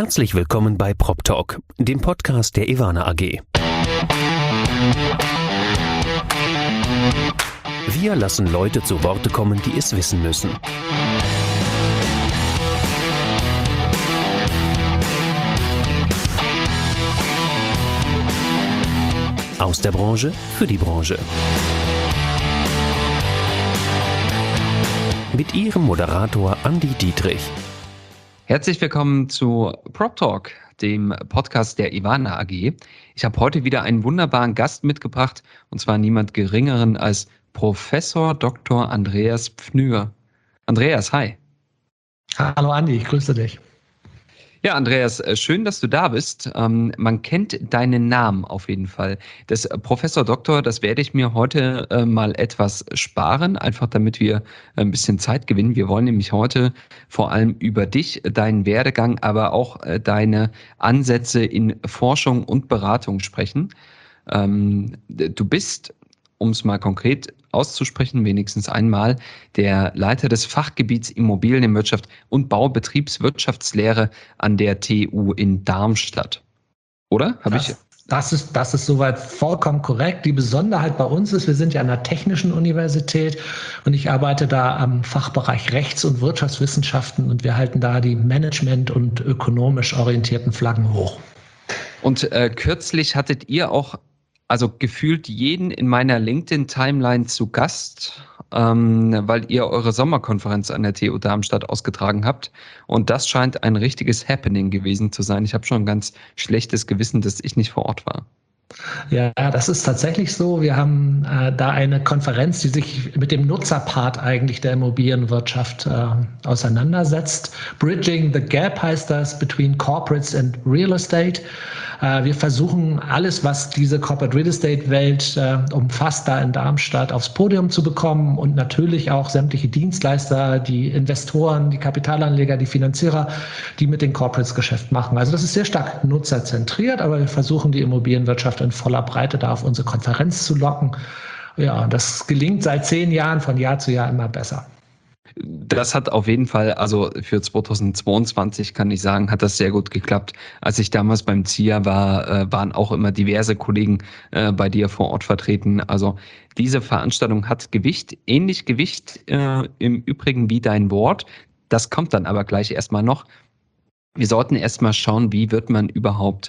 Herzlich willkommen bei PropTalk, dem Podcast der Ewana AG. Wir lassen Leute zu Worte kommen, die es wissen müssen. Aus der Branche für die Branche. Mit Ihrem Moderator Andi Dietrich. Herzlich willkommen zu PropTalk, dem Podcast der Ewana AG. Ich habe heute wieder einen wunderbaren Gast mitgebracht, und zwar niemand Geringeren als Professor Dr. Andreas Pfnüger. Andreas, hi. Hallo Andi, ich grüße dich. Ja, Andreas, schön, dass du da bist. Man kennt deinen Namen auf jeden Fall. Das Professor Doktor, das werde ich mir heute mal etwas sparen, einfach damit wir ein bisschen Zeit gewinnen. Wir wollen nämlich heute vor allem über dich, deinen Werdegang, aber auch deine Ansätze in Forschung und Beratung sprechen. Du bist, um es mal konkret auszusprechen, wenigstens einmal, der Leiter des Fachgebiets Immobilienwirtschaft und Baubetriebswirtschaftslehre an der TU in Darmstadt. Oder? Das ist soweit vollkommen korrekt. Die Besonderheit bei uns ist, wir sind ja an der Technischen Universität und ich arbeite da am Fachbereich Rechts- und Wirtschaftswissenschaften und wir halten da die management- und ökonomisch orientierten Flaggen hoch. Und kürzlich hattet ihr auch gefühlt jeden in meiner LinkedIn-Timeline zu Gast, weil ihr eure Sommerkonferenz an der TU Darmstadt ausgetragen habt. Und das scheint ein richtiges Happening gewesen zu sein. Ich habe schon ein ganz schlechtes Gewissen, dass ich nicht vor Ort war. Ja, das ist tatsächlich so. Wir haben da eine Konferenz, die sich mit dem Nutzerpart eigentlich der Immobilienwirtschaft auseinandersetzt. Bridging the Gap heißt das, between Corporates and Real Estate. Wir versuchen alles, was diese Corporate Real Estate Welt umfasst, da in Darmstadt aufs Podium zu bekommen und natürlich auch sämtliche Dienstleister, die Investoren, die Kapitalanleger, die Finanzierer, die mit den Corporates Geschäft machen. Also das ist sehr stark nutzerzentriert, aber wir versuchen die Immobilienwirtschaft in voller Breite da auf unsere Konferenz zu locken. Ja, das gelingt seit 10 Jahren, von Jahr zu Jahr immer besser. Das hat auf jeden Fall, also für 2022 kann ich sagen, hat das sehr gut geklappt. Als ich damals beim ZIA war, waren auch immer diverse Kollegen bei dir vor Ort vertreten. Also diese Veranstaltung hat Gewicht, ähnlich Gewicht im Übrigen wie dein Wort. Das kommt dann aber gleich erstmal noch. Wir sollten erstmal schauen, wie wird man überhaupt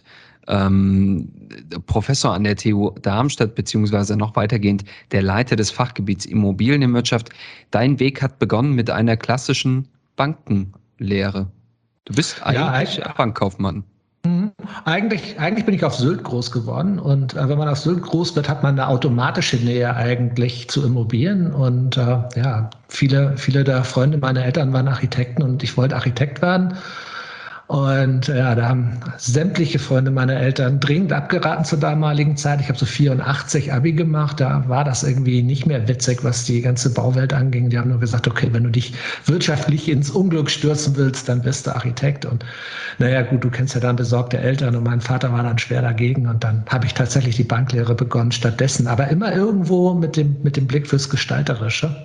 Professor an der TU Darmstadt, beziehungsweise noch weitergehend der Leiter des Fachgebiets Immobilienwirtschaft. Dein Weg hat begonnen mit einer klassischen Bankenlehre. Du bist eigentlich Bankkaufmann. Eigentlich bin ich auf Sylt groß geworden und wenn man auf Sylt groß wird, hat man eine automatische Nähe eigentlich zu Immobilien und viele der Freunde meiner Eltern waren Architekten und ich wollte Architekt werden. Und ja, da haben sämtliche Freunde meiner Eltern dringend abgeraten zur damaligen Zeit. Ich habe so 84 Abi gemacht, da war das irgendwie nicht mehr witzig, was die ganze Bauwelt anging. Die haben nur gesagt, okay, wenn du dich wirtschaftlich ins Unglück stürzen willst, dann bist du Architekt. Und naja gut, du kennst ja dann besorgte Eltern und mein Vater war dann schwer dagegen. Und dann habe ich tatsächlich die Banklehre begonnen stattdessen, aber immer irgendwo mit dem Blick fürs Gestalterische.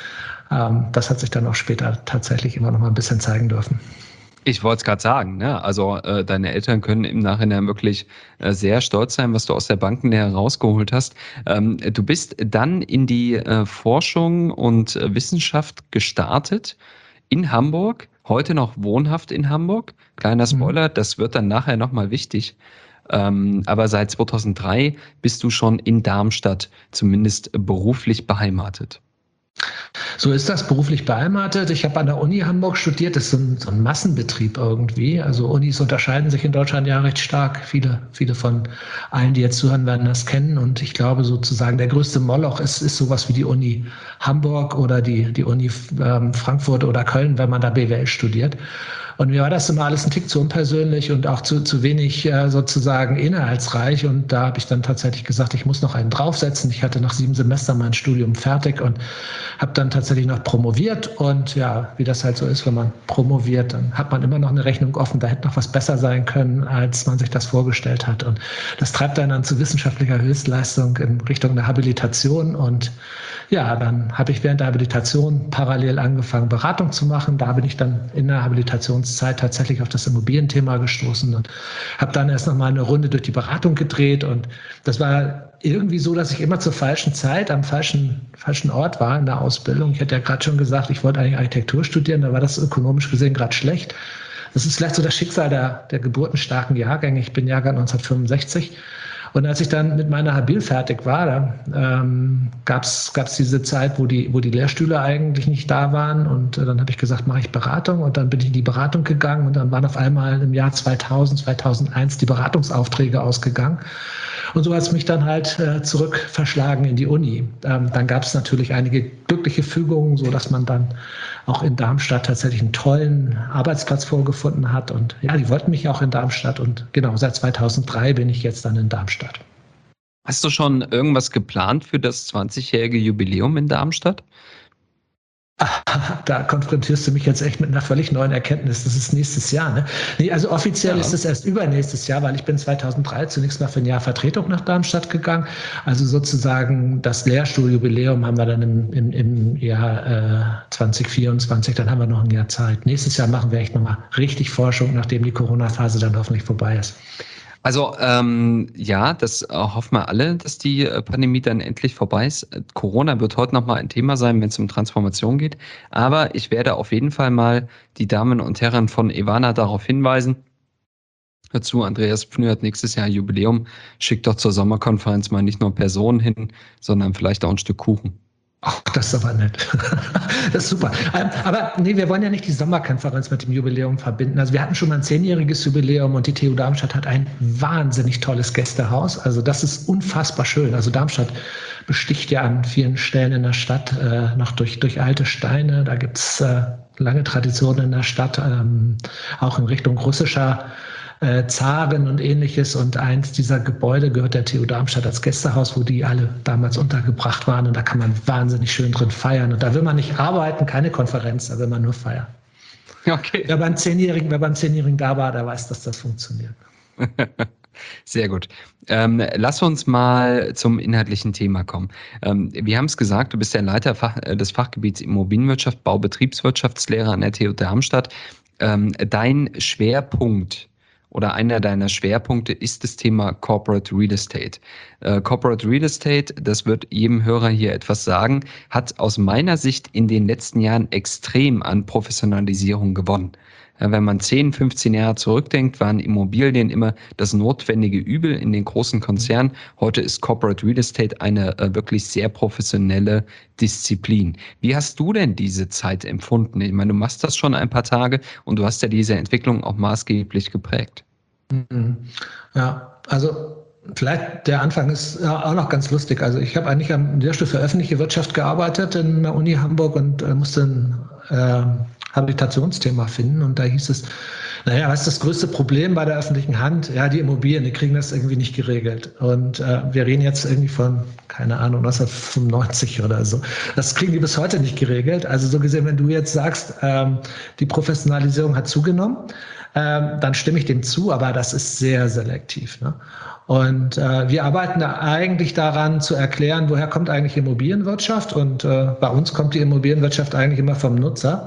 Das hat sich dann auch später tatsächlich immer noch mal ein bisschen zeigen dürfen. Ich wollte es gerade sagen, ne? Also deine Eltern können im Nachhinein wirklich sehr stolz sein, was du aus der Bankenlehre rausgeholt hast. Du bist dann in die Forschung und Wissenschaft gestartet in Hamburg, heute noch wohnhaft in Hamburg. Kleiner Spoiler, das wird dann nachher nochmal wichtig. Aber seit 2003 bist du schon in Darmstadt, zumindest beruflich beheimatet. So ist das, beruflich beheimatet. Ich habe an der Uni Hamburg studiert, das ist so ein Massenbetrieb irgendwie. Also Unis unterscheiden sich in Deutschland ja recht stark. Viele von allen, die jetzt zuhören, werden das kennen. Und ich glaube sozusagen, der größte Moloch ist sowas wie die Uni Hamburg oder die Uni Frankfurt oder Köln, wenn man da BWL studiert. Und mir war das immer alles ein Tick zu unpersönlich und auch zu wenig sozusagen inhaltsreich. Und da habe ich dann tatsächlich gesagt, ich muss noch einen draufsetzen. Ich hatte nach 7 Semestern mein Studium fertig und habe dann tatsächlich noch promoviert. Und ja, wie das halt so ist, wenn man promoviert, dann hat man immer noch eine Rechnung offen. Da hätte noch was besser sein können, als man sich das vorgestellt hat. Und das treibt einen dann zu wissenschaftlicher Höchstleistung in Richtung der Habilitation. Und ja, dann habe ich während der Habilitation parallel angefangen, Beratung zu machen. Da bin ich dann in der Habilitation Promotionszeit tatsächlich auf das Immobilienthema gestoßen und habe dann erst noch mal eine Runde durch die Beratung gedreht. Und das war irgendwie so, dass ich immer zur falschen Zeit am falschen Ort war in der Ausbildung. Ich hatte ja gerade schon gesagt, ich wollte eigentlich Architektur studieren, da war das ökonomisch gesehen gerade schlecht. Das ist vielleicht so das Schicksal der geburtenstarken Jahrgänge. Ich bin Jahrgang 1965. Und als ich dann mit meiner Habil fertig war, da gab's diese Zeit, wo die Lehrstühle eigentlich nicht da waren. Und dann habe ich gesagt, mache ich Beratung. Und dann bin ich in die Beratung gegangen. Und dann waren auf einmal im Jahr 2000, 2001 die Beratungsaufträge ausgegangen. Und so hat es mich dann halt zurück verschlagen in die Uni. Dann gab es natürlich einige glückliche Fügungen, so dass man dann auch in Darmstadt tatsächlich einen tollen Arbeitsplatz vorgefunden hat. Und ja, die wollten mich auch in Darmstadt. Und genau, seit 2003 bin ich jetzt dann in Darmstadt. Hast du schon irgendwas geplant für das 20-jährige Jubiläum in Darmstadt? Da konfrontierst du mich jetzt echt mit einer völlig neuen Erkenntnis. Das ist nächstes Jahr. Ne? Nee, also offiziell ist es erst übernächstes Jahr, weil ich bin 2003 zunächst mal für ein Jahr Vertretung nach Darmstadt gegangen. Also sozusagen das Lehrstuhljubiläum haben wir dann im Jahr 2024, dann haben wir noch ein Jahr Zeit. Nächstes Jahr machen wir echt nochmal richtig Forschung, nachdem die Corona-Phase dann hoffentlich vorbei ist. Also ja, das hoffen wir alle, dass die Pandemie dann endlich vorbei ist. Corona wird heute nochmal ein Thema sein, wenn es um Transformation geht. Aber ich werde auf jeden Fall mal die Damen und Herren von Evana darauf hinweisen. Hör zu, Andreas Pfnü hat nächstes Jahr Jubiläum. Schickt doch zur Sommerkonferenz mal nicht nur Personen hin, sondern vielleicht auch ein Stück Kuchen. Ach, das ist aber nett. Das ist super. Aber nee, wir wollen ja nicht die Sommerkonferenz mit dem Jubiläum verbinden. Also wir hatten schon mal ein 10-jähriges Jubiläum und die TU Darmstadt hat ein wahnsinnig tolles Gästehaus. Also das ist unfassbar schön. Also Darmstadt besticht ja an vielen Stellen in der Stadt noch durch alte Steine. Da gibt's lange Traditionen in der Stadt, auch in Richtung russischer Zaren und ähnliches. Und eins dieser Gebäude gehört der TU Darmstadt als Gästehaus, wo die alle damals untergebracht waren. Und da kann man wahnsinnig schön drin feiern. Und da will man nicht arbeiten, keine Konferenz, da will man nur feiern. Okay. Wer beim 10-Jährigen da war, der weiß, dass das funktioniert. Sehr gut. Lass uns mal zum inhaltlichen Thema kommen. Wir haben es gesagt, du bist der Leiter des Fachgebiets Immobilienwirtschaft, Baubetriebswirtschaftslehre an der TU Darmstadt. Dein Schwerpunkt oder einer deiner Schwerpunkte ist das Thema Corporate Real Estate. Corporate Real Estate, das wird jedem Hörer hier etwas sagen, hat aus meiner Sicht in den letzten Jahren extrem an Professionalisierung gewonnen. Wenn man 10, 15 Jahre zurückdenkt, waren Immobilien immer das notwendige Übel in den großen Konzernen. Heute ist Corporate Real Estate eine wirklich sehr professionelle Disziplin. Wie hast du denn diese Zeit empfunden? Ich meine, du machst das schon ein paar Tage und du hast ja diese Entwicklung auch maßgeblich geprägt. Ja, also vielleicht der Anfang ist auch noch ganz lustig. Also ich habe eigentlich am Lehrstuhl für öffentliche Wirtschaft gearbeitet in der Uni Hamburg und musste ein Habilitationsthema finden. Und da hieß es, naja, was ist das größte Problem bei der öffentlichen Hand? Ja, die Immobilien, die kriegen das irgendwie nicht geregelt. Und wir reden jetzt irgendwie von, keine Ahnung, 1995 oder so. Das kriegen die bis heute nicht geregelt. Also so gesehen, wenn du jetzt sagst, die Professionalisierung hat zugenommen, dann stimme ich dem zu, aber das ist sehr selektiv. Ne? Und wir arbeiten da eigentlich daran zu erklären, woher kommt eigentlich Immobilienwirtschaft? Und bei uns kommt die Immobilienwirtschaft eigentlich immer vom Nutzer.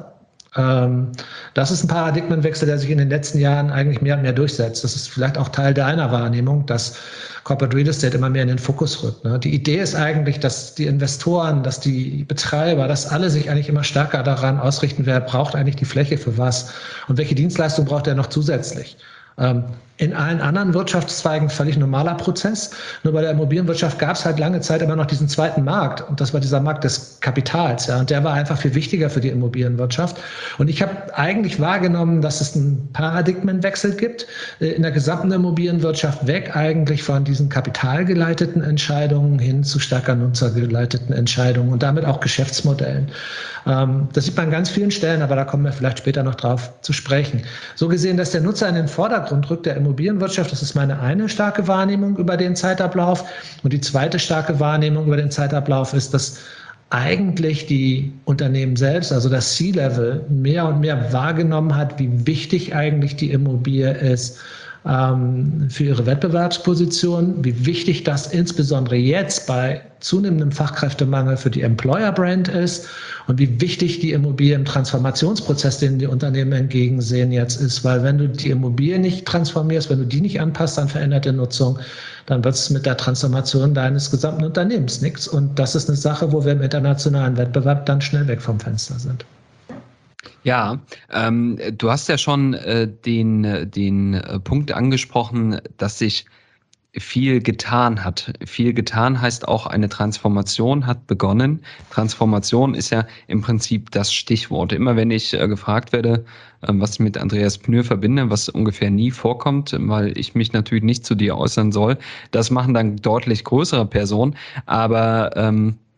Das ist ein Paradigmenwechsel, der sich in den letzten Jahren eigentlich mehr und mehr durchsetzt. Das ist vielleicht auch Teil deiner Wahrnehmung, dass Corporate Real Estate immer mehr in den Fokus rückt. Ne? Die Idee ist eigentlich, dass die Investoren, dass die Betreiber, dass alle sich eigentlich immer stärker daran ausrichten, wer braucht eigentlich die Fläche für was und welche Dienstleistung braucht er noch zusätzlich. In allen anderen Wirtschaftszweigen völlig normaler Prozess. Nur bei der Immobilienwirtschaft gab es halt lange Zeit immer noch diesen zweiten Markt. Und das war dieser Markt des Kapitals. Ja. Und der war einfach viel wichtiger für die Immobilienwirtschaft. Und ich habe eigentlich wahrgenommen, dass es einen Paradigmenwechsel gibt in der gesamten Immobilienwirtschaft, weg eigentlich von diesen kapitalgeleiteten Entscheidungen hin zu stärker nutzergeleiteten Entscheidungen und damit auch Geschäftsmodellen. Das sieht man an ganz vielen Stellen, aber da kommen wir vielleicht später noch drauf zu sprechen. So gesehen, dass der Nutzer in den Vordergrund rückt der Immobilienwirtschaft, das ist meine eine starke Wahrnehmung über den Zeitablauf. Und die zweite starke Wahrnehmung über den Zeitablauf ist, dass eigentlich die Unternehmen selbst, also das C-Level, mehr und mehr wahrgenommen hat, wie wichtig eigentlich die Immobilie ist für ihre Wettbewerbsposition, wie wichtig das insbesondere jetzt bei zunehmendem Fachkräftemangel für die Employer-Brand ist und wie wichtig die Immobilie im Transformationsprozess, den die Unternehmen entgegensehen, jetzt ist. Weil wenn du die Immobilie nicht transformierst, wenn du die nicht anpasst an veränderte Nutzung, dann wird es mit der Transformation deines gesamten Unternehmens nichts. Und das ist eine Sache, wo wir im internationalen Wettbewerb dann schnell weg vom Fenster sind. Ja, du hast ja schon den Punkt angesprochen, dass sich viel getan hat. Viel getan heißt auch, eine Transformation hat begonnen. Transformation ist ja im Prinzip das Stichwort. Immer wenn ich gefragt werde, was ich mit Andreas Pnür verbinde, was ungefähr nie vorkommt, weil ich mich natürlich nicht zu dir äußern soll, das machen dann deutlich größere Personen, aber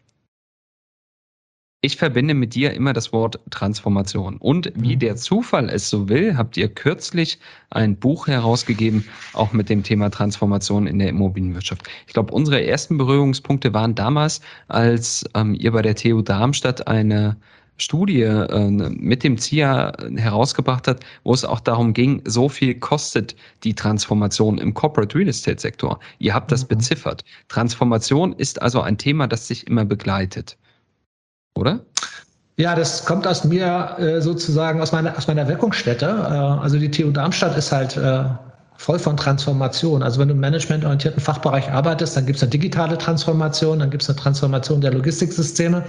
ich verbinde mit dir immer das Wort Transformation. Und wie der Zufall es so will, habt ihr kürzlich ein Buch herausgegeben, auch mit dem Thema Transformation in der Immobilienwirtschaft. Ich glaube, unsere ersten Berührungspunkte waren damals, als ihr bei der TU Darmstadt eine Studie mit dem ZIA herausgebracht hat, wo es auch darum ging, so viel kostet die Transformation im Corporate Real Estate Sektor. Ihr habt das beziffert. Transformation ist also ein Thema, das sich immer begleitet. Oder? Ja, das kommt aus mir sozusagen aus meiner Wirkungsstätte. Also die TU Darmstadt ist halt voll von Transformation. Also wenn du im managementorientierten Fachbereich arbeitest, dann gibt es eine digitale Transformation, dann gibt es eine Transformation der Logistiksysteme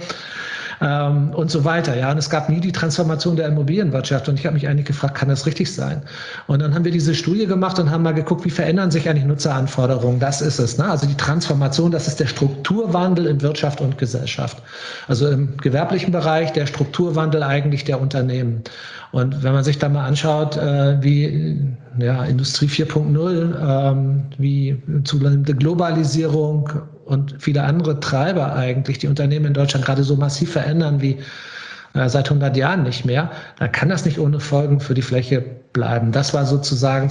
und so weiter. Ja, und es gab nie die Transformation der Immobilienwirtschaft. Und ich habe mich eigentlich gefragt, kann das richtig sein? Und dann haben wir diese Studie gemacht und haben mal geguckt, wie verändern sich eigentlich Nutzeranforderungen. Das ist es. Ne? Also die Transformation, das ist der Strukturwandel in Wirtschaft und Gesellschaft. Also im gewerblichen Bereich der Strukturwandel eigentlich der Unternehmen. Und wenn man sich da mal anschaut, wie Industrie 4.0, wie zunehmende Globalisierung und viele andere Treiber eigentlich die Unternehmen in Deutschland gerade so massiv verändern wie seit 100 Jahren nicht mehr, dann kann das nicht ohne Folgen für die Fläche bleiben. Das war sozusagen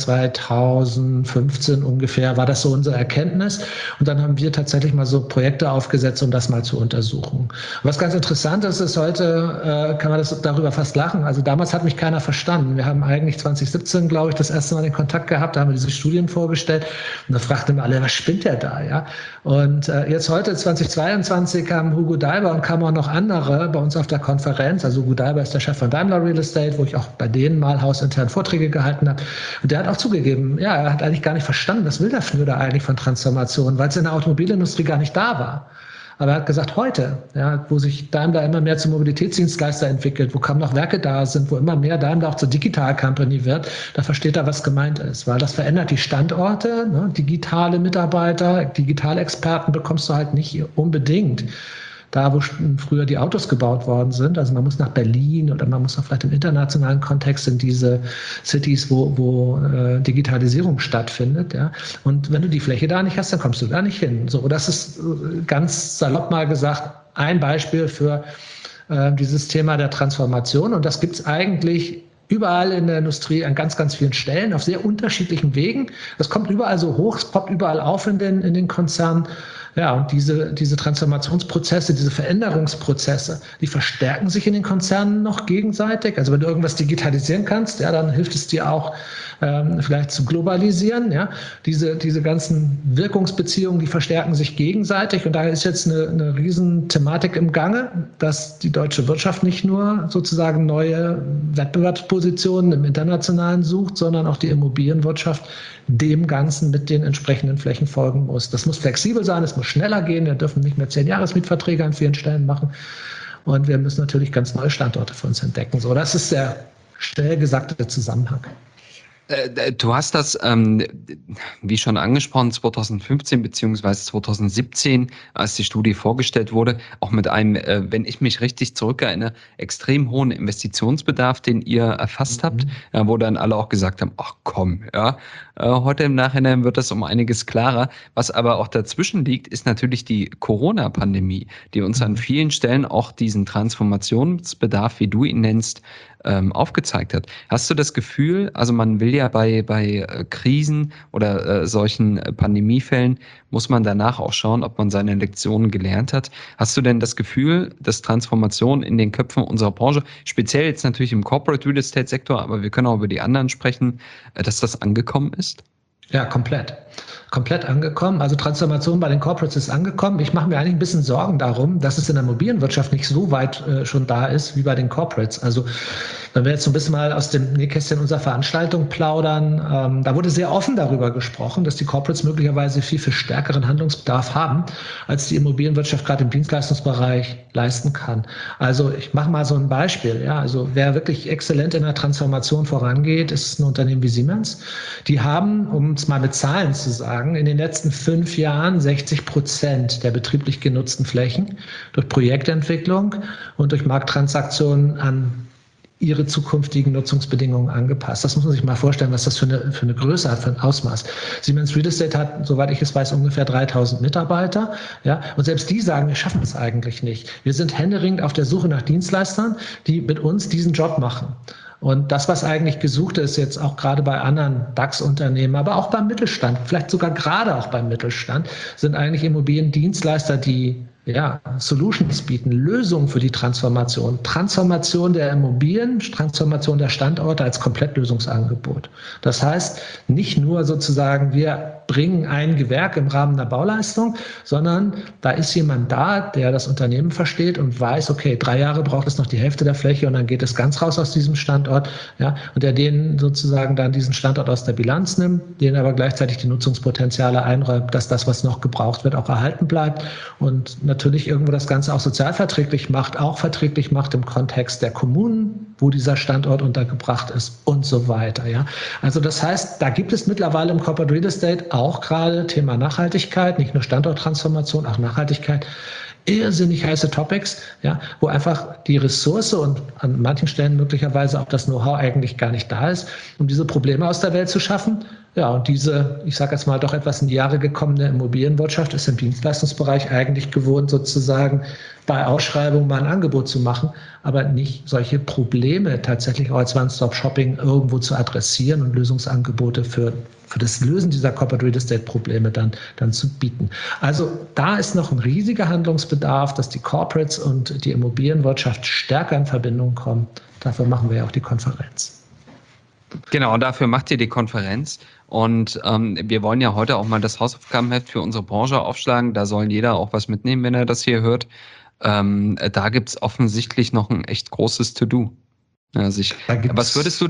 2015 ungefähr, war das so unsere Erkenntnis. Und dann haben wir tatsächlich mal so Projekte aufgesetzt, um das mal zu untersuchen. Was ganz interessant ist heute kann man das darüber fast lachen. Also damals hat mich keiner verstanden. Wir haben eigentlich 2017, glaube ich, das erste Mal den Kontakt gehabt, da haben wir diese Studien vorgestellt und da fragten wir alle, was spinnt der da? Ja? Und jetzt heute, 2022, kamen Hugo Daiber und kamen auch noch andere bei uns auf der Konferenz. Also Hugo Daiber ist der Chef von Daimler Real Estate, wo ich auch bei denen mal hausintern Vorträge gehalten habe. Und der hat auch zugegeben, ja, er hat eigentlich gar nicht verstanden, was will der Pnür da eigentlich von Transformation, weil es in der Automobilindustrie gar nicht da war. Aber er hat gesagt, heute, ja, wo sich Daimler immer mehr zum Mobilitätsdienstleister entwickelt, wo kaum noch Werke da sind, wo immer mehr Daimler auch zur Digital Company wird, da versteht er, was gemeint ist. Weil das verändert die Standorte, ne? Digitale Mitarbeiter, Digitalexperten bekommst du halt nicht unbedingt da, wo früher die Autos gebaut worden sind. Also man muss nach Berlin oder man muss auch vielleicht im internationalen Kontext in diese Cities, wo Digitalisierung stattfindet. Ja. Und wenn du die Fläche da nicht hast, dann kommst du da nicht hin. So, das ist ganz salopp mal gesagt ein Beispiel für dieses Thema der Transformation. Und das gibt es eigentlich überall in der Industrie an ganz, ganz vielen Stellen, auf sehr unterschiedlichen Wegen. Das kommt überall so hoch, es poppt überall auf in den Konzernen. Ja, und diese Transformationsprozesse, diese Veränderungsprozesse, die verstärken sich in den Konzernen noch gegenseitig. Also wenn du irgendwas digitalisieren kannst, ja, dann hilft es dir auch vielleicht zu globalisieren. Ja, diese ganzen Wirkungsbeziehungen, die verstärken sich gegenseitig. Und da ist jetzt eine Riesenthematik im Gange, dass die deutsche Wirtschaft nicht nur sozusagen neue Wettbewerbspositionen im Internationalen sucht, sondern auch die Immobilienwirtschaft dem Ganzen mit den entsprechenden Flächen folgen muss. Das muss flexibel sein, es muss schneller gehen. Wir dürfen nicht mehr 10-Jahres-Mietverträge an vielen Stellen machen. Und wir müssen natürlich ganz neue Standorte für uns entdecken. So, das ist der schnell gesagte Zusammenhang. Du hast das, wie schon angesprochen, 2015 beziehungsweise 2017, als die Studie vorgestellt wurde, auch mit einem, wenn ich mich richtig zurückerinnere, extrem hohen Investitionsbedarf, den ihr erfasst habt, wo dann alle auch gesagt haben, ach komm, ja, heute im Nachhinein wird das um einiges klarer. Was aber auch dazwischen liegt, ist natürlich die Corona-Pandemie, die uns an vielen Stellen auch diesen Transformationsbedarf, wie du ihn nennst, aufgezeigt hat. Hast du das Gefühl, also man will ja bei Krisen oder solchen Pandemiefällen, muss man danach auch schauen, ob man seine Lektionen gelernt hat. Hast du denn das Gefühl, dass Transformation in den Köpfen unserer Branche, speziell jetzt natürlich im Corporate Real Estate Sektor, aber wir können auch über die anderen sprechen, dass das angekommen ist? Ja, komplett. Komplett angekommen. Also Transformation bei den Corporates ist angekommen. Ich mache mir eigentlich ein bisschen Sorgen darum, dass es in der Immobilienwirtschaft nicht so weit schon da ist wie bei den Corporates. Also wenn wir jetzt so ein bisschen mal aus dem Nähkästchen unserer Veranstaltung plaudern, da wurde sehr offen darüber gesprochen, dass die Corporates möglicherweise viel, viel stärkeren Handlungsbedarf haben, als die Immobilienwirtschaft gerade im Dienstleistungsbereich leisten kann. Also ich mache mal so ein Beispiel. Ja, also wer wirklich exzellent in der Transformation vorangeht, ist ein Unternehmen wie Siemens. Die haben, um es mal mit Zahlen zu sagen, in den letzten 5 Jahren 60% der betrieblich genutzten Flächen durch Projektentwicklung und durch Markttransaktionen an ihre zukünftigen Nutzungsbedingungen angepasst. Das muss man sich mal vorstellen, was das für eine Größe hat, für ein Ausmaß. Siemens Real Estate hat, soweit ich es weiß, ungefähr 3000 Mitarbeiter. Ja, und selbst die sagen, wir schaffen es eigentlich nicht. Wir sind händeringend auf der Suche nach Dienstleistern, die mit uns diesen Job machen. Und das, was eigentlich gesucht ist, jetzt auch gerade bei anderen DAX-Unternehmen, aber auch beim Mittelstand, vielleicht sogar gerade auch beim Mittelstand, sind eigentlich Immobiliendienstleister, die Solutions bieten, Lösungen für die Transformation der Immobilien, Transformation der Standorte als Komplettlösungsangebot. Das heißt, nicht nur sozusagen, wir bringen ein Gewerk im Rahmen der Bauleistung, sondern da ist jemand da, der das Unternehmen versteht und weiß, okay, 3 Jahre braucht es noch die Hälfte der Fläche und dann geht es ganz raus aus diesem Standort, ja, und der denen sozusagen dann diesen Standort aus der Bilanz nimmt, denen aber gleichzeitig die Nutzungspotenziale einräumt, dass das, was noch gebraucht wird, auch erhalten bleibt und natürlich irgendwo das Ganze auch sozialverträglich macht, auch verträglich macht im Kontext der Kommunen, wo dieser Standort untergebracht ist und so weiter. Ja. Also das heißt, da gibt es mittlerweile im Corporate Real Estate auch gerade Thema Nachhaltigkeit, nicht nur Standorttransformation, auch Nachhaltigkeit, irrsinnig heiße Topics, ja, wo einfach die Ressource und an manchen Stellen möglicherweise auch das Know-how eigentlich gar nicht da ist, um diese Probleme aus der Welt zu schaffen. Ja, und diese, ich sage jetzt mal, doch etwas in die Jahre gekommene Immobilienwirtschaft ist im Dienstleistungsbereich eigentlich gewohnt, sozusagen bei Ausschreibungen mal ein Angebot zu machen, aber nicht solche Probleme tatsächlich auch als One-Stop-Shopping irgendwo zu adressieren und Lösungsangebote für das Lösen dieser Corporate Real Estate Probleme dann zu bieten. Also da ist noch ein riesiger Handlungsbedarf, dass die Corporates und die Immobilienwirtschaft stärker in Verbindung kommen. Dafür machen wir ja auch die Konferenz. Genau, dafür macht ihr die Konferenz. Und wir wollen ja heute auch mal das Hausaufgabenheft für unsere Branche aufschlagen. Da soll jeder auch was mitnehmen, wenn er das hier hört. Da gibt es offensichtlich noch ein echt großes To-Do. Also was würdest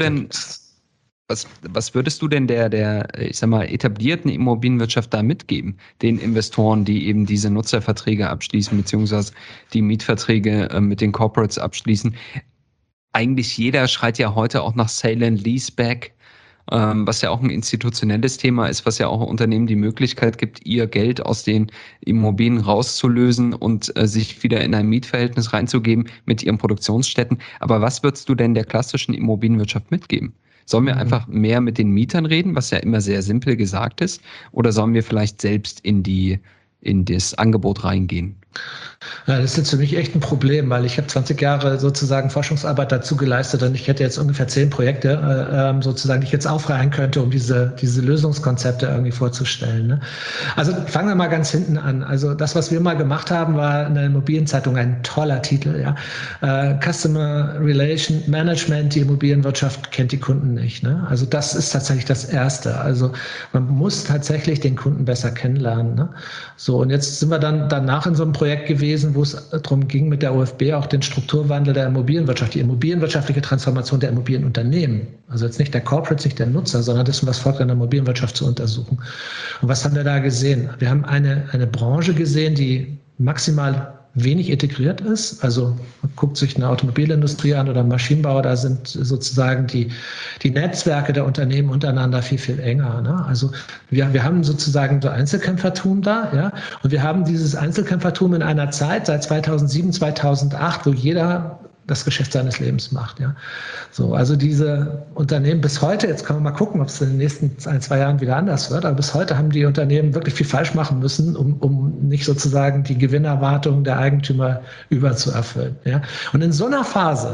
du denn der, ich sag mal, etablierten Immobilienwirtschaft da mitgeben? Den Investoren, die eben diese Nutzerverträge abschließen, beziehungsweise die Mietverträge mit den Corporates abschließen. Eigentlich jeder schreit ja heute auch nach Sale and Leaseback, was ja auch ein institutionelles Thema ist, was ja auch Unternehmen die Möglichkeit gibt, ihr Geld aus den Immobilien rauszulösen und sich wieder in ein Mietverhältnis reinzugeben mit ihren Produktionsstätten. Aber was würdest du denn der klassischen Immobilienwirtschaft mitgeben? Sollen wir einfach mehr mit den Mietern reden, was ja immer sehr simpel gesagt ist, oder sollen wir vielleicht selbst in das Angebot reingehen? Ja, das ist jetzt für mich echt ein Problem, weil ich habe 20 Jahre sozusagen Forschungsarbeit dazu geleistet und ich hätte jetzt ungefähr 10 Projekte sozusagen, die ich jetzt aufreihen könnte, um diese Lösungskonzepte irgendwie vorzustellen. Ne? Also fangen wir mal ganz hinten an. Also das, was wir mal gemacht haben, war eine Immobilienzeitung, ein toller Titel. Ja? Customer Relation Management, die Immobilienwirtschaft kennt die Kunden nicht. Ne? Also das ist tatsächlich das Erste. Also man muss tatsächlich den Kunden besser kennenlernen. Ne? So, und jetzt sind wir dann danach in so einem Projekt gewesen, wo es darum ging, mit der OFB auch den Strukturwandel der Immobilienwirtschaft, die immobilienwirtschaftliche Transformation der Immobilienunternehmen, also jetzt nicht der Corporates, nicht der Nutzer, sondern das, was folgt in der Immobilienwirtschaft zu untersuchen. Und was haben wir da gesehen? Wir haben eine Branche gesehen, die maximal wenig integriert ist. Also man guckt sich eine Automobilindustrie an oder Maschinenbauer, da sind sozusagen die Netzwerke der Unternehmen untereinander viel, viel enger. Ne? Also wir haben sozusagen so Einzelkämpfertum da, ja, und wir haben dieses Einzelkämpfertum in einer Zeit seit 2007, 2008, wo jeder das Geschäft seines Lebens macht. Ja. So, also diese Unternehmen bis heute, jetzt können wir mal gucken, ob es in den nächsten 1-2 Jahren wieder anders wird, aber bis heute haben die Unternehmen wirklich viel falsch machen müssen, um nicht sozusagen die Gewinnerwartungen der Eigentümer überzuerfüllen. Ja. Und in so einer Phase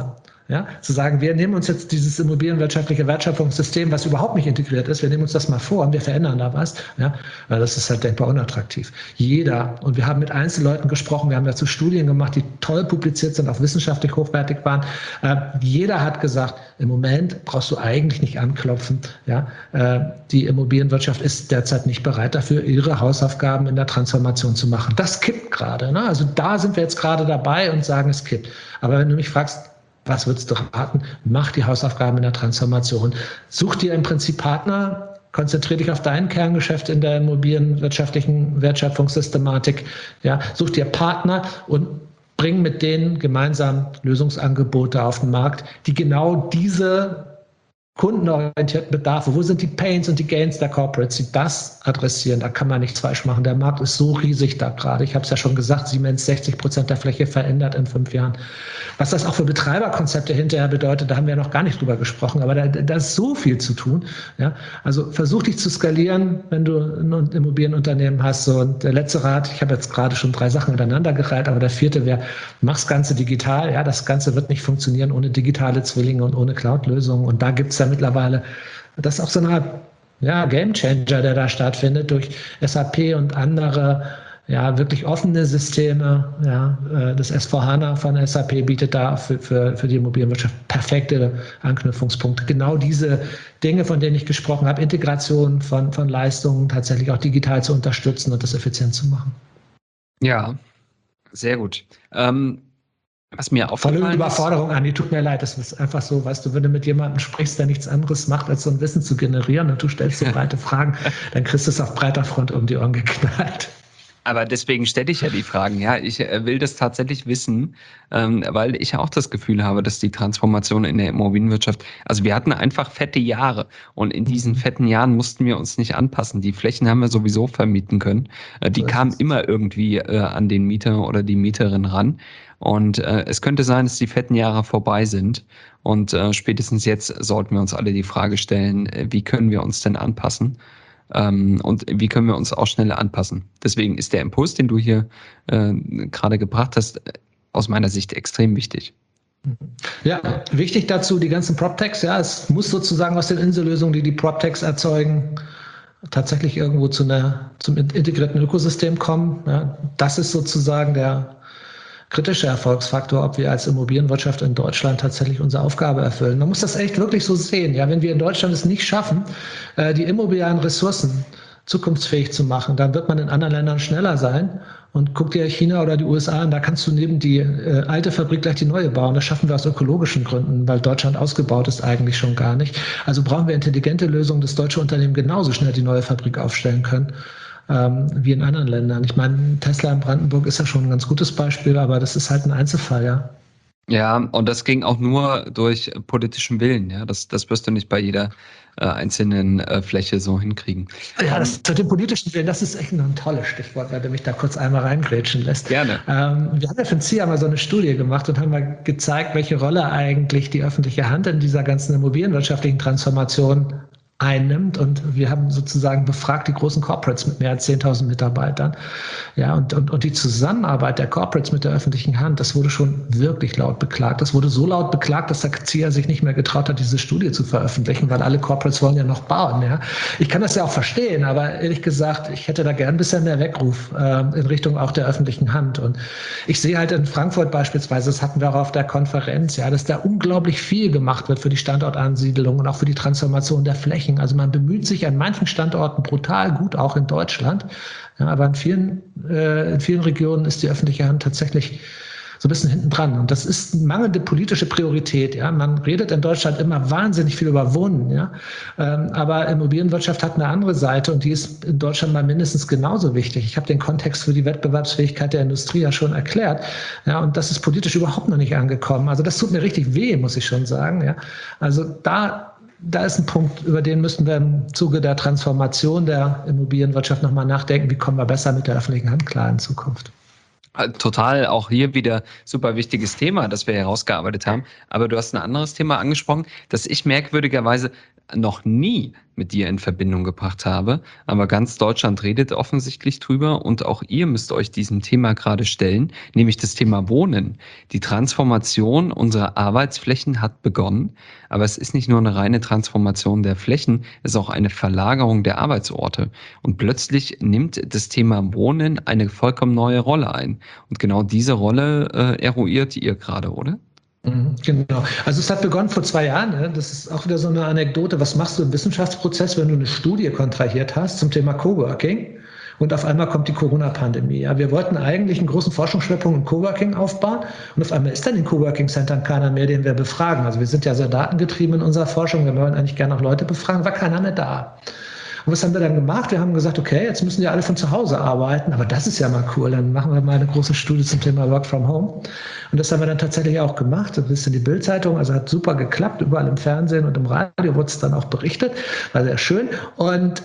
Ja, zu sagen, wir nehmen uns jetzt dieses immobilienwirtschaftliche Wertschöpfungssystem, was überhaupt nicht integriert ist, wir nehmen uns das mal vor und wir verändern da was. Ja, weil das ist halt denkbar unattraktiv. Jeder, und wir haben mit Einzelleuten gesprochen, wir haben dazu Studien gemacht, die toll publiziert sind, auch wissenschaftlich hochwertig waren. Jeder hat gesagt, im Moment brauchst du eigentlich nicht anklopfen. Ja, die Immobilienwirtschaft ist derzeit nicht bereit dafür, ihre Hausaufgaben in der Transformation zu machen. Das kippt gerade. Ne? Also da sind wir jetzt gerade dabei und sagen, es kippt. Aber wenn du mich fragst, was würdest du raten? Mach die Hausaufgaben in der Transformation. Such dir im Prinzip Partner, konzentriere dich auf dein Kerngeschäft in der immobilienwirtschaftlichen Wertschöpfungssystematik. Ja, such dir Partner und bring mit denen gemeinsam Lösungsangebote auf den Markt, die genau diese kundenorientierten Bedarfe, wo sind die Pains und die Gains der Corporates, die das adressieren, da kann man nichts falsch machen. Der Markt ist so riesig da gerade. Ich habe es ja schon gesagt, Siemens 60% der Fläche verändert in 5 Jahren. Was das auch für Betreiberkonzepte hinterher bedeutet, da haben wir noch gar nicht drüber gesprochen, aber da ist so viel zu tun. Ja? Also versuch dich zu skalieren, wenn du ein Immobilienunternehmen hast. So. Und der letzte Rat, ich habe jetzt gerade schon 3 Sachen miteinander gereiht, aber der 4. wäre, mach's Ganze digital. Ja? Das Ganze wird nicht funktionieren ohne digitale Zwillinge und ohne Cloud-Lösungen. Und da gibt es ja mittlerweile, das ist auch so eine Art Gamechanger, der da stattfindet durch SAP und andere wirklich offene Systeme. Ja, das S4HANA von SAP bietet da für die Immobilienwirtschaft perfekte Anknüpfungspunkte. Genau diese Dinge, von denen ich gesprochen habe, Integration von Leistungen tatsächlich auch digital zu unterstützen und das effizient zu machen. Ja, sehr gut. Was mir aufgefallen Volle ist, Überforderung, Andi, tut mir leid, das ist einfach so, weißt du, wenn du mit jemandem sprichst, der nichts anderes macht, als so ein Wissen zu generieren und du stellst so breite Fragen, dann kriegst du es auf breiter Front um die Ohren geknallt. aber deswegen stelle ich ja die Fragen. Ja, ich will das tatsächlich wissen, weil ich auch das Gefühl habe, dass die Transformation in der Immobilienwirtschaft, also wir hatten einfach fette Jahre und in diesen fetten Jahren mussten wir uns nicht anpassen. Die Flächen haben wir sowieso vermieten können. Die kamen immer irgendwie an den Mieter oder die Mieterin ran. Und es könnte sein, dass die fetten Jahre vorbei sind. Und spätestens jetzt sollten wir uns alle die Frage stellen, wie können wir uns denn anpassen? Und wie können wir uns auch schneller anpassen? Deswegen ist der Impuls, den du hier gerade gebracht hast, aus meiner Sicht extrem wichtig. Ja, wichtig dazu die ganzen PropTechs. Ja, es muss sozusagen aus den Insellösungen, die PropTechs erzeugen, tatsächlich irgendwo zum integrierten Ökosystem kommen. Ja, das ist sozusagen der kritische Erfolgsfaktor, ob wir als Immobilienwirtschaft in Deutschland tatsächlich unsere Aufgabe erfüllen. Man muss das echt wirklich so sehen. Ja, wenn wir in Deutschland es nicht schaffen, die immobiliaren Ressourcen zukunftsfähig zu machen, dann wird man in anderen Ländern schneller sein. Und guck dir China oder die USA an, da kannst du neben die alte Fabrik gleich die neue bauen. Das schaffen wir aus ökologischen Gründen, weil Deutschland ausgebaut ist eigentlich schon gar nicht. Also brauchen wir intelligente Lösungen, dass deutsche Unternehmen genauso schnell die neue Fabrik aufstellen können wie in anderen Ländern. Ich meine, Tesla in Brandenburg ist ja schon ein ganz gutes Beispiel, aber das ist halt ein Einzelfall, ja. Ja, und das ging auch nur durch politischen Willen. Ja, das wirst du nicht bei jeder einzelnen Fläche so hinkriegen. Ja, das zu dem politischen Willen, das ist echt ein tolles Stichwort, weil du mich da kurz einmal reingrätschen lässt. Gerne. Wir haben ja für den CIA mal so eine Studie gemacht und haben mal gezeigt, welche Rolle eigentlich die öffentliche Hand in dieser ganzen immobilienwirtschaftlichen Transformation einnimmt. Und wir haben sozusagen befragt die großen Corporates mit mehr als 10.000 Mitarbeitern. Ja, und die Zusammenarbeit der Corporates mit der öffentlichen Hand, das wurde schon wirklich laut beklagt. Das wurde so laut beklagt, dass der CIA sich nicht mehr getraut hat, diese Studie zu veröffentlichen, weil alle Corporates wollen ja noch bauen. Ja. Ich kann das ja auch verstehen, aber ehrlich gesagt, ich hätte da gern ein bisschen mehr Weckruf in Richtung auch der öffentlichen Hand. Und ich sehe halt in Frankfurt beispielsweise, das hatten wir auch auf der Konferenz, ja, dass da unglaublich viel gemacht wird für die Standortansiedlung und auch für die Transformation der Flächen. Also man bemüht sich an manchen Standorten brutal gut, auch in Deutschland. Ja, aber in vielen Regionen ist die öffentliche Hand tatsächlich so ein bisschen hinten dran. Und das ist eine mangelnde politische Priorität. Ja. Man redet in Deutschland immer wahnsinnig viel über Wohnen. Ja. Aber Immobilienwirtschaft hat eine andere Seite und die ist in Deutschland mal mindestens genauso wichtig. Ich habe den Kontext für die Wettbewerbsfähigkeit der Industrie ja schon erklärt. Ja, und das ist politisch überhaupt noch nicht angekommen. Also das tut mir richtig weh, muss ich schon sagen. Ja. Also da ist ein Punkt, über den müssten wir im Zuge der Transformation der Immobilienwirtschaft nochmal nachdenken, wie kommen wir besser mit der öffentlichen Hand klar in Zukunft. Total, auch hier wieder super wichtiges Thema, das wir herausgearbeitet haben. Aber du hast ein anderes Thema angesprochen, das ich merkwürdigerweise noch nie mit dir in Verbindung gebracht habe. Aber ganz Deutschland redet offensichtlich drüber und auch ihr müsst euch diesem Thema gerade stellen, nämlich das Thema Wohnen. Die Transformation unserer Arbeitsflächen hat begonnen, aber es ist nicht nur eine reine Transformation der Flächen, es ist auch eine Verlagerung der Arbeitsorte. Und plötzlich nimmt das Thema Wohnen eine vollkommen neue Rolle ein. Und genau diese Rolle eruiert ihr gerade, oder? Genau. Also es hat begonnen vor 2 Jahren. Ne? Das ist auch wieder so eine Anekdote. Was machst du im Wissenschaftsprozess, wenn du eine Studie kontrahiert hast zum Thema Coworking? Und auf einmal kommt die Corona-Pandemie. Ja, wir wollten eigentlich einen großen Forschungsschwerpunkt im Coworking aufbauen. Und auf einmal ist dann in Coworking-Centern keiner mehr, den wir befragen. Also wir sind ja sehr datengetrieben in unserer Forschung. Wir wollen eigentlich gerne auch Leute befragen. War keiner mehr da. Und was haben wir dann gemacht? Wir haben gesagt, okay, jetzt müssen ja alle von zu Hause arbeiten, aber das ist ja mal cool, dann machen wir mal eine große Studie zum Thema Work from Home. Und das haben wir dann tatsächlich auch gemacht, ein bisschen die Bild-Zeitung, also hat super geklappt, überall im Fernsehen und im Radio wurde es dann auch berichtet, war sehr schön. Und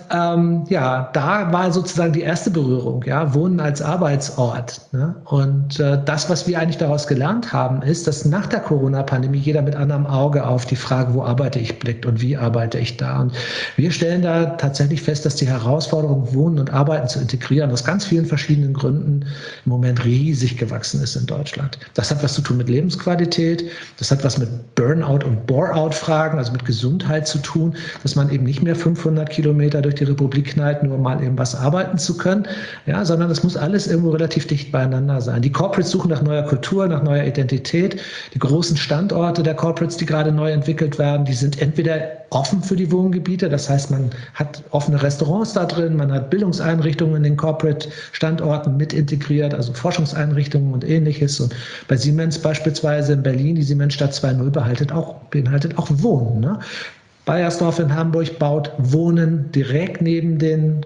ja, da war sozusagen die erste Berührung, ja, Wohnen als Arbeitsort. Ne? Und das, was wir eigentlich daraus gelernt haben, ist, dass nach der Corona-Pandemie jeder mit anderem Auge auf die Frage, wo arbeite ich, blickt und wie arbeite ich da. Und wir stellen da tatsächlich fest, dass die Herausforderung, Wohnen und Arbeiten zu integrieren, aus ganz vielen verschiedenen Gründen im Moment riesig gewachsen ist in Deutschland. Das hat was zu tun mit Lebensqualität, das hat was mit Burnout- und Bore-out-Fragen, also mit Gesundheit zu tun, dass man eben nicht mehr 500 Kilometer durch die Republik knallt, nur mal eben was arbeiten zu können, ja, sondern es muss alles irgendwo relativ dicht beieinander sein. Die Corporates suchen nach neuer Kultur, nach neuer Identität. Die großen Standorte der Corporates, die gerade neu entwickelt werden, die sind entweder offen für die Wohngebiete, das heißt, man hat offene Restaurants da drin, man hat Bildungseinrichtungen in den Corporate-Standorten mit integriert, also Forschungseinrichtungen und Ähnliches. Und bei Siemens beispielsweise in Berlin, die Siemensstadt 2.0 beinhaltet auch Wohnen. Ne? Bayersdorf in Hamburg baut Wohnen direkt neben den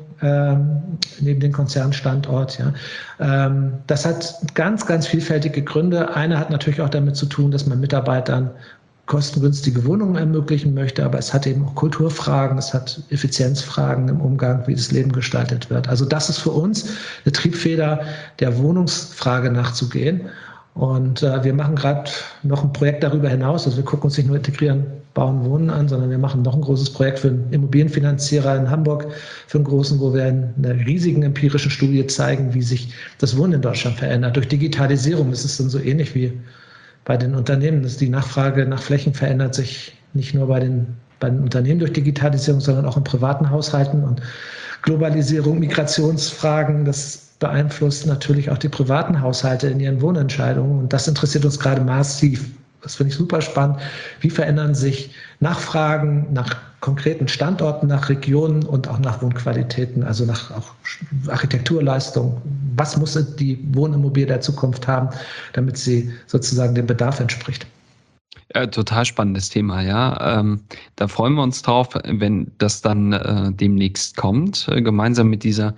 Konzernstandort. Ja. Das hat ganz, ganz vielfältige Gründe. Eine hat natürlich auch damit zu tun, dass man Mitarbeitern kostengünstige Wohnungen ermöglichen möchte, aber es hat eben auch Kulturfragen, es hat Effizienzfragen im Umgang, wie das Leben gestaltet wird. Also das ist für uns eine Triebfeder, der Wohnungsfrage nachzugehen. Und wir machen gerade noch ein Projekt darüber hinaus. Also wir gucken uns nicht nur Integrieren, Bauen, Wohnen an, sondern wir machen noch ein großes Projekt für einen Immobilienfinanzierer in Hamburg, für einen großen, wo wir in einer riesigen empirischen Studie zeigen, wie sich das Wohnen in Deutschland verändert. Durch Digitalisierung, das ist dann so ähnlich wie bei den Unternehmen. Das die Nachfrage nach Flächen verändert sich nicht nur bei den Unternehmen durch Digitalisierung, sondern auch in privaten Haushalten und Globalisierung, Migrationsfragen, das beeinflusst natürlich auch die privaten Haushalte in ihren Wohnentscheidungen. Und das interessiert uns gerade massiv. Das finde ich super spannend. Wie verändern sich Nachfragen nach konkreten Standorten, nach Regionen und auch nach Wohnqualitäten, also nach auch Architekturleistung? Was muss die Wohnimmobilie der Zukunft haben, damit sie sozusagen dem Bedarf entspricht? Ja, total spannendes Thema, ja. Da freuen wir uns drauf, wenn das dann demnächst kommt, gemeinsam mit dieser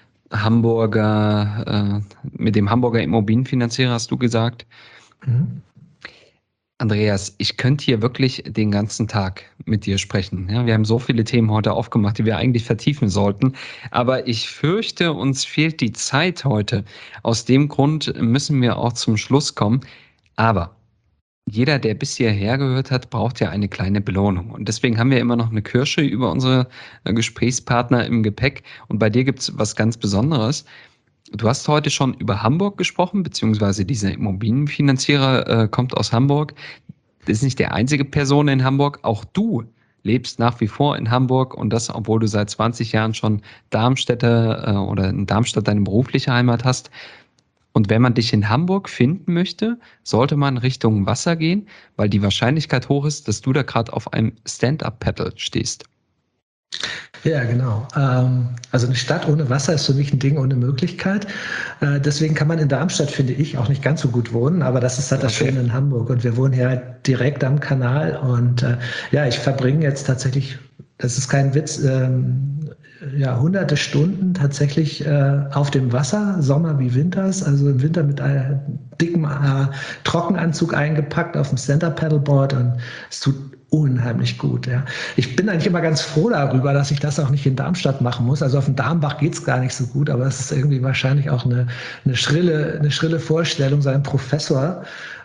mit dem Hamburger Immobilienfinanzierer, hast du gesagt. Mhm. Andreas, ich könnte hier wirklich den ganzen Tag mit dir sprechen. Ja, wir haben so viele Themen heute aufgemacht, die wir eigentlich vertiefen sollten. Aber ich fürchte, uns fehlt die Zeit heute. Aus dem Grund müssen wir auch zum Schluss kommen. Aber jeder, der bis hierher gehört hat, braucht ja eine kleine Belohnung. Und deswegen haben wir immer noch eine Kirsche über unsere Gesprächspartner im Gepäck. Und bei dir gibt es was ganz Besonderes. Du hast heute schon über Hamburg gesprochen, beziehungsweise dieser Immobilienfinanzierer kommt aus Hamburg. Das ist nicht der einzige Person in Hamburg. Auch du lebst nach wie vor in Hamburg und das, obwohl du seit 20 Jahren schon Darmstädter oder in Darmstadt deine berufliche Heimat hast. Und wenn man dich in Hamburg finden möchte, sollte man Richtung Wasser gehen, weil die Wahrscheinlichkeit hoch ist, dass du da gerade auf einem Stand-Up-Paddle stehst. Ja, genau. Also eine Stadt ohne Wasser ist für mich ein Ding ohne Möglichkeit. Deswegen kann man in Darmstadt, finde ich, auch nicht ganz so gut wohnen. Aber das ist halt das Schöne in Hamburg. Und wir wohnen hier halt direkt am Kanal. Und ja, ich verbringe jetzt tatsächlich, das ist kein Witz, hunderte Stunden tatsächlich auf dem Wasser, Sommer wie Winters, also im Winter mit einem dicken Trockenanzug eingepackt auf dem Stand-Up-Paddleboard und es tut unheimlich gut. Ja. Ich bin eigentlich immer ganz froh darüber, dass ich das auch nicht in Darmstadt machen muss. Also auf dem Darmbach geht es gar nicht so gut, aber es ist irgendwie wahrscheinlich auch eine schrille Vorstellung, sein Professor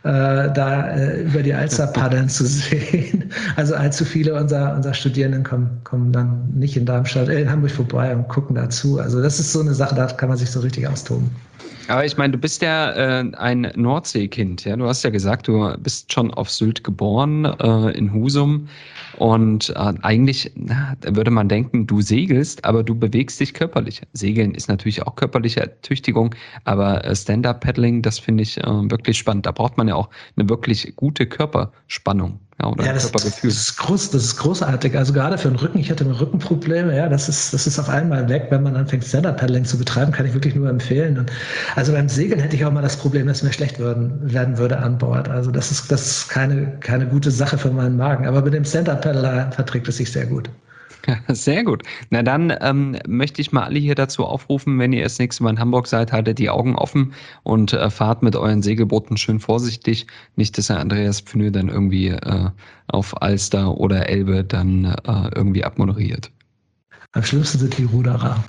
über die Alster paddeln zu sehen. Also allzu viele unserer Studierenden kommen dann nicht in Hamburg vorbei und gucken dazu. Also das ist so eine Sache, da kann man sich so richtig austoben. Aber ich meine, du bist ja ein Nordseekind, ja. Du hast ja gesagt, du bist schon auf Sylt geboren, in Husum. Und eigentlich würde man denken, du segelst, aber du bewegst dich körperlich. Segeln ist natürlich auch körperliche Ertüchtigung, aber Stand-Up-Paddling, das finde ich wirklich spannend. Da braucht man ja auch eine wirklich gute Körperspannung. Oder ja, das ist großartig. Also gerade für den Rücken, ich hatte Rückenprobleme, ja, das ist auf einmal weg, wenn man anfängt, Stand-Up-Paddling zu betreiben, kann ich wirklich nur empfehlen. Und also beim Segeln hätte ich auch mal das Problem, dass mir schlecht werden würde an Bord. Also das ist keine gute Sache für meinen Magen. Aber mit dem Stand-Up-Paddler verträgt es sich sehr gut. Sehr gut. Na dann möchte ich mal alle hier dazu aufrufen, wenn ihr das nächste Mal in Hamburg seid, haltet die Augen offen und fahrt mit euren Segelbooten schön vorsichtig. Nicht, dass der Andreas Pfnö dann irgendwie auf Alster oder Elbe dann irgendwie abmoderiert. Am schlimmsten sind die Ruderer.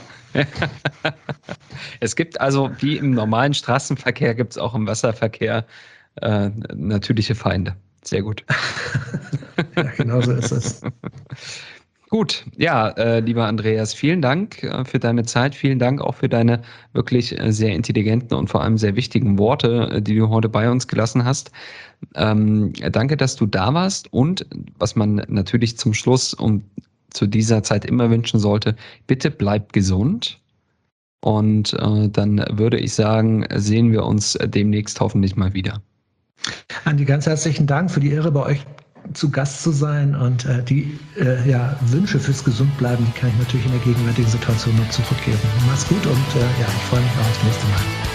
Es gibt also, wie im normalen Straßenverkehr, gibt es auch im Wasserverkehr natürliche Feinde. Sehr gut. Ja, genau so ist es. Gut, ja, lieber Andreas, vielen Dank für deine Zeit, vielen Dank auch für deine wirklich sehr intelligenten und vor allem sehr wichtigen Worte, die du heute bei uns gelassen hast. Danke, dass du da warst und was man natürlich zum Schluss zu dieser Zeit immer wünschen sollte, bitte bleib gesund und dann würde ich sagen, sehen wir uns demnächst hoffentlich mal wieder. Andi, ganz herzlichen Dank für die Ehre, bei euch zu Gast zu sein und die Wünsche fürs Gesundbleiben, die kann ich natürlich in der gegenwärtigen Situation nur zurückgeben. Mach's gut und ich freue mich auch aufs nächste Mal.